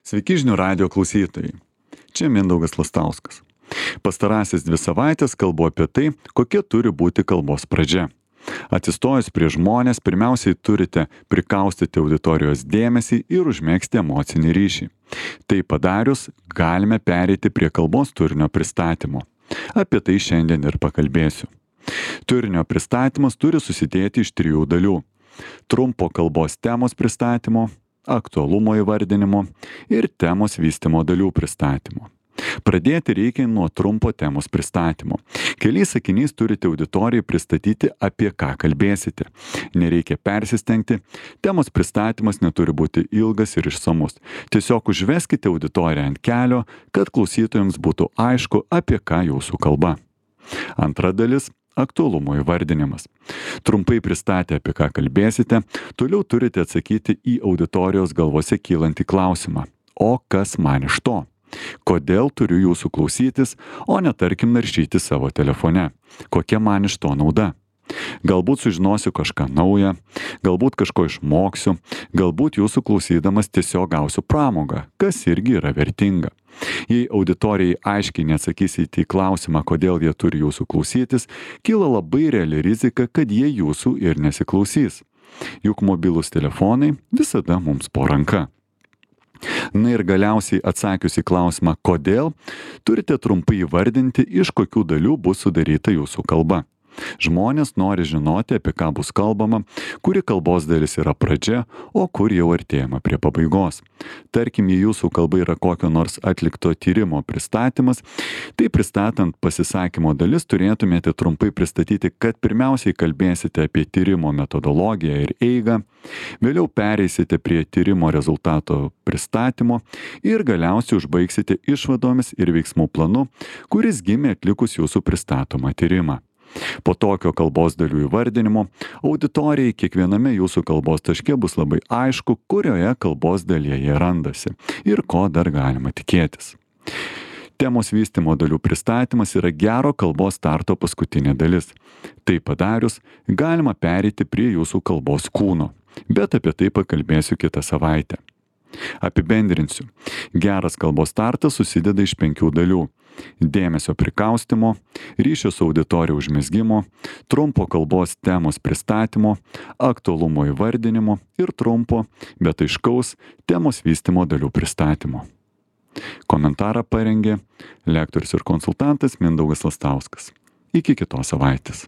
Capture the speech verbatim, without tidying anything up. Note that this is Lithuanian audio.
Sveiki žinių radijo klausytojai. Čia Mindaugas Lastauskas. Pastarasis dvi savaitės kalbu apie tai, kokia turi būti kalbos pradžia. Atsistojus prie žmonės, pirmiausiai turite prikaustyti auditorijos dėmesį ir užmegzti emocinį ryšį. Tai padarius, galime pereiti prie kalbos turinio pristatymo. Apie tai šiandien ir pakalbėsiu. Turinio pristatymas turi susidėti iš trijų dalių. Trumpo kalbos temos pristatymo, aktualumo įvardinimo ir temos vystymo dalių pristatymo. Pradėti reikia nuo trumpo temos pristatymo. Keliais sakiniais turite auditorijai pristatyti, apie ką kalbėsite. Nereikia persistengti, temos pristatymas neturi būti ilgas ir išsamus. Tiesiog užveskite auditoriją ant kelio, kad klausytojams būtų aišku, apie ką jūsų kalba. Antra dalis – aktualumo įvardinimas. Trumpai pristatę, apie ką kalbėsite, toliau turite atsakyti į auditorijos galvose kylantį klausimą. O kas man iš to? Kodėl turiu jūsų klausytis, o ne tarkim naršyti savo telefone? Kokia man iš to nauda? Galbūt sužinosiu kažką naują, galbūt kažko išmoksiu, galbūt jūsų klausydamas tiesiog gausiu pramogą, kas irgi yra vertinga. Jei auditorijai aiškiai neatsakysite į klausimą, kodėl jie turi jūsų klausytis, kyla labai reali rizika, kad jie jūsų ir nesiklausys. Juk mobilūs telefonai visada mums po ranka. Na ir galiausiai atsakius į klausimą, kodėl, turite trumpai įvardinti, iš kokių dalių bus sudaryta jūsų kalba. Žmonės nori žinoti, apie ką bus kalbama, kuri kalbos dalis yra pradžia, o kur jau artėjama prie pabaigos. Tarkim, jei jūsų kalba yra kokio nors atlikto tyrimo pristatymas, tai pristatant pasisakymo dalis turėtumėte trumpai pristatyti, kad pirmiausiai kalbėsite apie tyrimo metodologiją ir eigą, vėliau pereisite prie tyrimo rezultato pristatymo ir galiausiai užbaigsite išvadomis ir veiksmų planu, kuris gimė atlikus jūsų pristatomą tyrimą. Po tokio kalbos dalių įvardinimo, auditorijai kiekviename jūsų kalbos taške bus labai aišku, kurioje kalbos dalyje jie randasi ir ko dar galima tikėtis. Temos vystymo dalių pristatymas yra gero kalbos starto paskutinė dalis. Tai padarius, galima pereiti prie jūsų kalbos kūno, bet apie tai pakalbėsiu kitą savaitę. Apibendrinsiu. Geras kalbos startas susideda iš penkių dalių. Dėmesio prikaustimo, ryšio su auditorija užmezgimo, trumpo kalbos temos pristatymo, aktualumo įvardinimo ir trumpo, bet aiškaus temos vystymo dalių pristatymo. Komentarą parengė lektorius ir konsultantas Mindaugas Lastauskas. Iki kitos savaitės.